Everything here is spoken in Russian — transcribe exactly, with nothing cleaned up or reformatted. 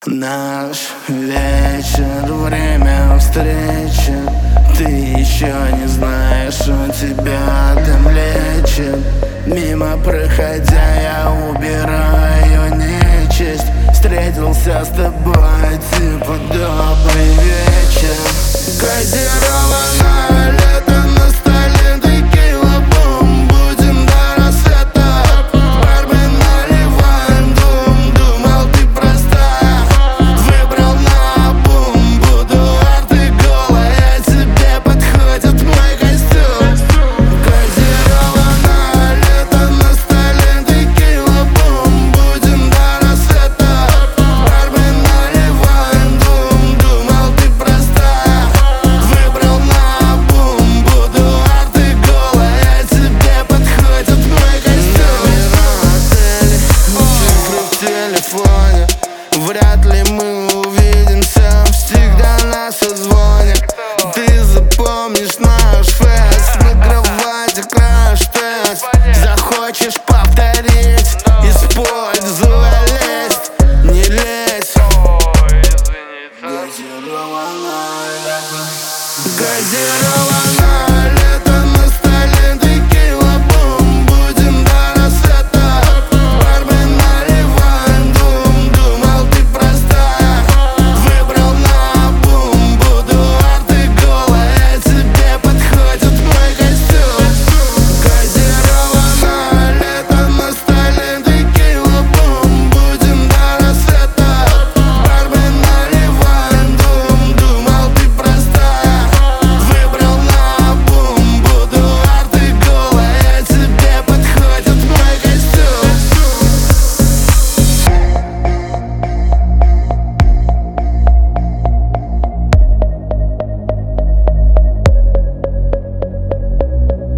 Наш вечер, время встречи. Ты еще не знаешь, он тебя там лечит. Мимо проходя, я убираю нечисть. Встретился с тобой, типа добрый вечер. Газированное лето, на столе текила, бум. Будем до рассвета, бармен наливаем дум. Думал, ты простая, выбрал наобум. Буду арты голая, тебе подходит мой костюм. Газированное лето, на столе текила, бум. Будем до рассвета, бармен наливаем дум. Думал, ты простая, выбрал наобум. Буду арты голая, тебе подходит мой костюм. Цифры в телефоне, вряд ли мы